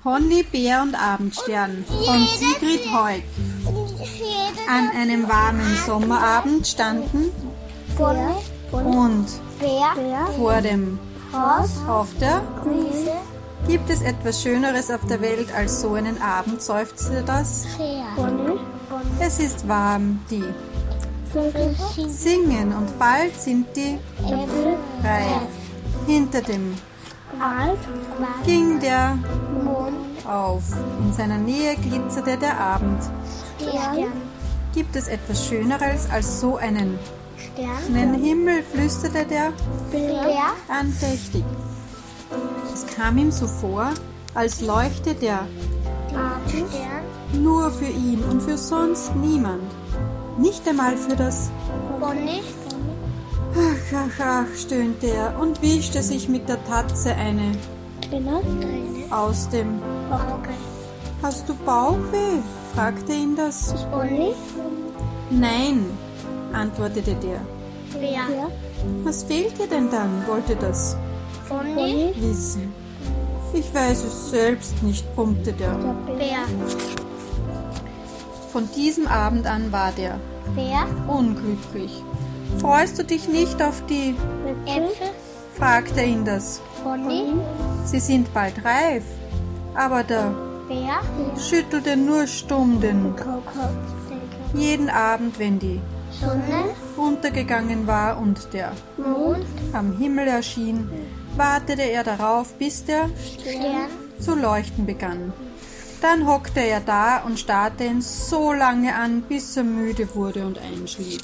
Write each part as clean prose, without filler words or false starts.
Honny, Bär und Abendstern von Sigrid Haug. An einem warmen Sommerabend standen und vor dem Haus auf der Wiese. Gibt es etwas Schöneres auf der Welt als so einen Abend, seufzte das. Es ist warm, die singen und bald sind die Äpfel reif. Hinter dem Wald ging der Mond auf. In seiner Nähe glitzerte der Abend. Gibt es etwas Schöneres als so einen Himmel, flüsterte der Bär andächtig. Es kam ihm so vor, als leuchte der Abendstern nur für ihn und für sonst niemand. Nicht einmal für das Ach, stöhnte er und wischte sich mit der Tatze eine Träne aus dem Auge. Hast du Bauchweh? Fragte ihn das Nein, antwortete der Bär. Was fehlt dir denn dann? Wollte das wissen. Ich weiß es selbst nicht, brummte der Bär. Von diesem Abend an war der Bär unglücklich. Freust du dich nicht auf die Äpfel? Fragte ihn das Sie sind bald reif. Aber der Bär schüttelte nur stumm den Kopf. Jeden Abend, wenn die Sonne untergegangen war und der Mond am Himmel erschien, wartete er darauf, bis der Stern zu leuchten begann. Dann hockte er da und starrte ihn so lange an, bis er müde wurde und einschlief.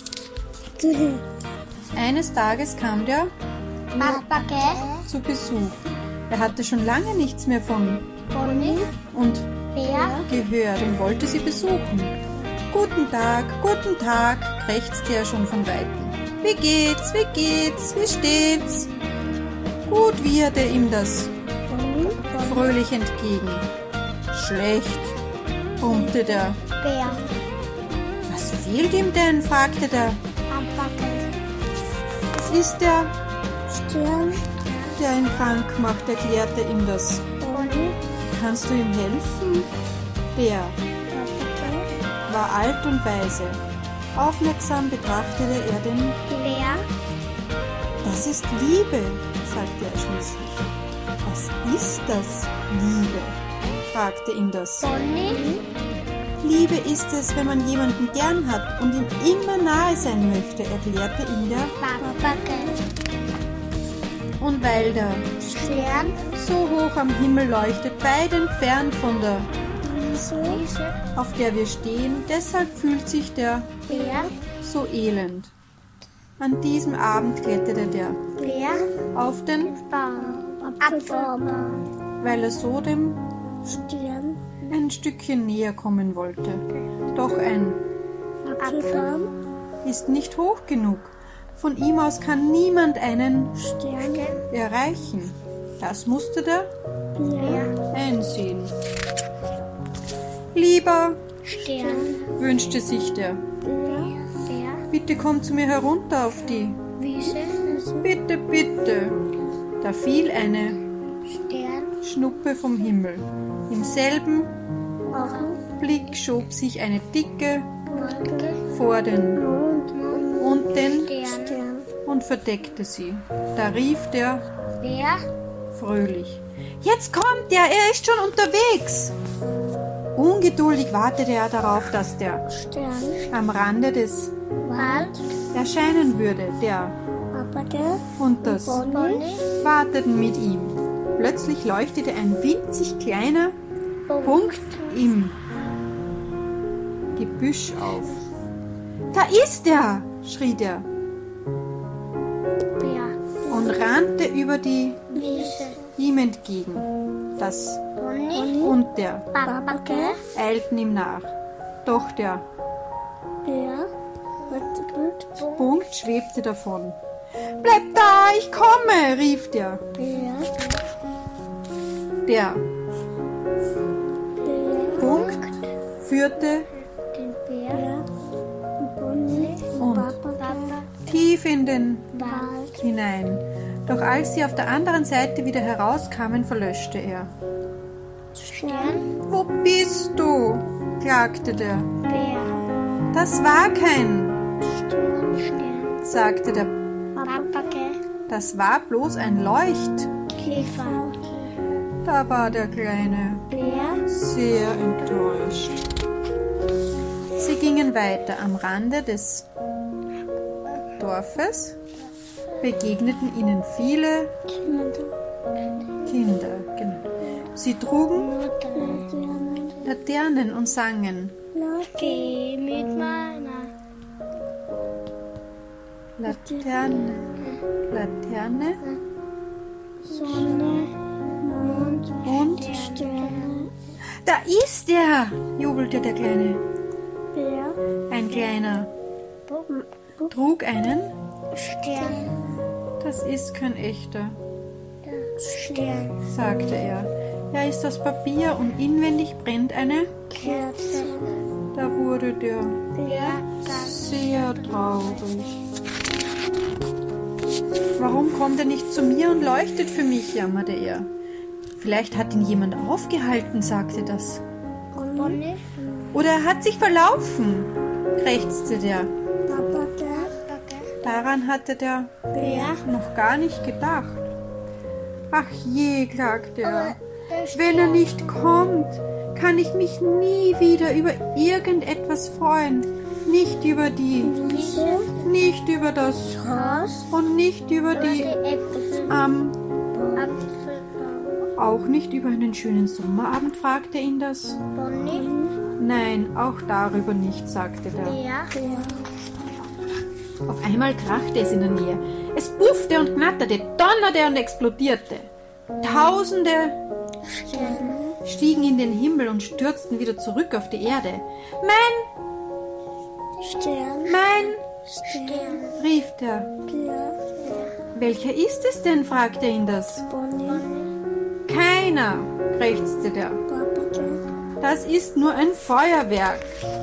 Eines Tages kam der Papagei zu Besuch. Er hatte schon lange nichts mehr von Honny und Bär gehört und wollte sie besuchen. Guten Tag, krächzte er schon von Weitem. Wie geht's, wie steht's? Gut, wieherte ihm das fröhlich entgegen. Schlecht, brummte der Bär. Was fehlt ihm denn? Fragte der Papagei. Es ist der Stern, der ihn krank macht, erklärte ihm das. Kannst du ihm helfen? Bär war alt und weise. Aufmerksam betrachtete er den Bär. Das ist Liebe, sagte er schließlich. Was ist das, Liebe? Fragte ihn das. Liebe ist es, wenn man jemanden gern hat und ihm immer nahe sein möchte, erklärte ihm der Papagei. Und weil der Stern so hoch am Himmel leuchtet, weit entfernt von der Wiese, auf der wir stehen, deshalb fühlt sich der Bär so elend. An diesem Abend kletterte der Bär auf den Apfelbaum, weil er so dem Stern ein Stückchen näher kommen wollte. Doch ein Apfelbaum ist nicht hoch genug. Von ihm aus kann niemand einen Stern erreichen. Das musste der Bär einsehen. Lieber Stern, wünschte sich der Bär, bitte komm zu mir herunter auf die Wiese. Bitte, bitte. Da fiel eine Schnuppe vom Himmel. Im selben Augenblick schob sich eine dicke Wolke vor den Mond und den Stern und verdeckte sie. Da rief der Bär fröhlich: Jetzt kommt er ist schon unterwegs! Ungeduldig wartete er darauf, dass der Stern am Rande des Waldes erscheinen würde. Der Papagei und das Honny warteten mit ihm. Plötzlich leuchtete ein winzig kleiner Punkt im Gebüsch auf. Da ist er, schrie der Bär und rannte über die Wiese ihm entgegen. Das Honny und der Papagei eilten ihm nach. Doch der Bär Punkt schwebte davon. Bleib da, ich komme, rief der Bär. Der Punkt führte den Bär und tief in den Wald hinein. Doch als sie auf der anderen Seite wieder herauskamen, verlöschte er. Stern. Wo bist du? Klagte der. Bär. Das war kein, Stern. sagte der. Papagei. Das war bloß ein Käfer. Da war der Kleine Bär. sehr enttäuscht. Sie gingen weiter. Am Rande des Dorfes begegneten ihnen viele Kinder. Genau. Sie trugen Laternen und sangen. Geh mit meiner Laterne, Laterne Sonne, Mond und Sterne. da ist er, jubelte der Kleine. Bär. Ein Kleiner trug einen. Stern. Das ist kein echter, Stern. sagte er. Er ist aus Papier und inwendig brennt eine. Kerze. Da wurde der Bär. sehr traurig. Warum kommt er nicht zu mir und leuchtet für mich, jammerte er. Vielleicht hat ihn jemand aufgehalten, sagte das. Bonnie. Oder er hat sich verlaufen, krächzte der. Papagei. Daran hatte der Bär. noch gar nicht gedacht. Ach je, klagte er. Wenn er nicht kommt, kann ich mich nie wieder über irgendetwas freuen. Nicht über die, Wiese. nicht über das Haus. und nicht über die Äpfel. Apfelbaum. Auch nicht über einen schönen Sommerabend, fragte ihn das. Bonnie. Nein, auch darüber nicht, sagte der. Bär. Auf einmal krachte es in der Nähe. Es puffte und knatterte, donnerte und explodierte. Tausende Sterne. stiegen in den Himmel und stürzten wieder zurück auf die Erde. Mein, Stern. mein, rief der. Bär. Welcher ist es denn? Fragte ihn das. Bonnie. Keiner, krächzte der. Papagei. Das ist nur ein Feuerwerk.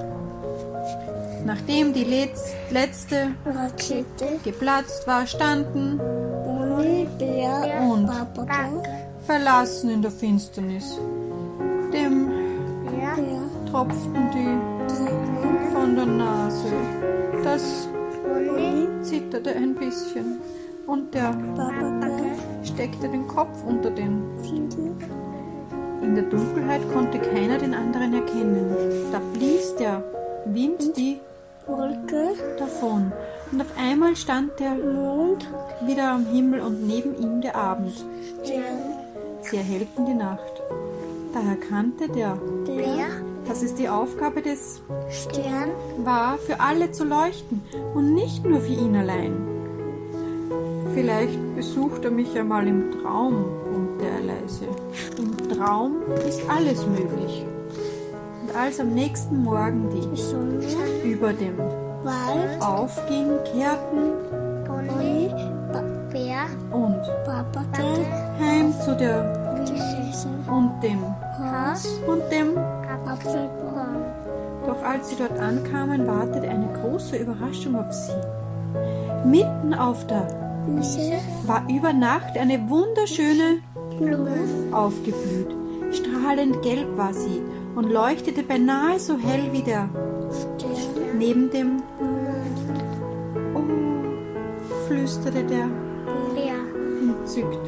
Nachdem die letzte Rakete. geplatzt war, standen Bonnie. Bär. Und? Papagei. verlassen in der Finsternis. Dem Bär. tropften die Tränen. von der Nase. Das Bonnie. zitterte ein bisschen und der Papagei. steckte den Kopf unter den. Fliegen. In der Dunkelheit konnte keiner den anderen erkennen. Da blies der Wind die Wolke. davon und auf einmal stand der Mond. wieder am Himmel und neben ihm der Abend. Stern. Sie erhellten die Nacht. Da erkannte der, Bär. dass es die Aufgabe des Stern. war, für alle zu leuchten und nicht nur für ihn allein. Vielleicht besucht er mich einmal im Traum, brummte er leise. Im Traum ist alles möglich. Und als am nächsten Morgen die Sonne. über dem Wald. aufging, kehrten Bonnie. Bär. und Papagei. heim zu der Wiese. und dem Haus. und dem. Apfelbaum. Doch als sie dort ankamen, wartete eine große Überraschung auf sie. Mitten auf der Wiese. war über Nacht eine wunderschöne Blume. aufgeblüht. Strahlend gelb war sie und leuchtete beinahe so hell wie der Stern. neben dem. Oh, flüsterte der Bär. entzückt.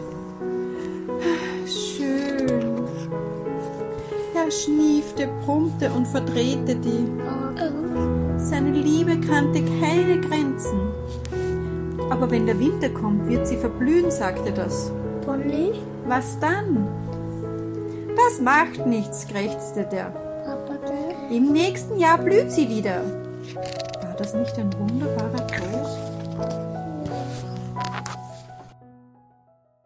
Schön. Er schniefte, brummte und verdrehte die. Augen. Seine Liebe kannte keine Grenzen. Aber wenn der Winter kommt, wird sie verblühen, sagte das. Bonnie. Was dann? Das macht nichts, krächzte der. Papagei. Im nächsten Jahr blüht sie wieder. War das nicht ein wunderbarer Trost?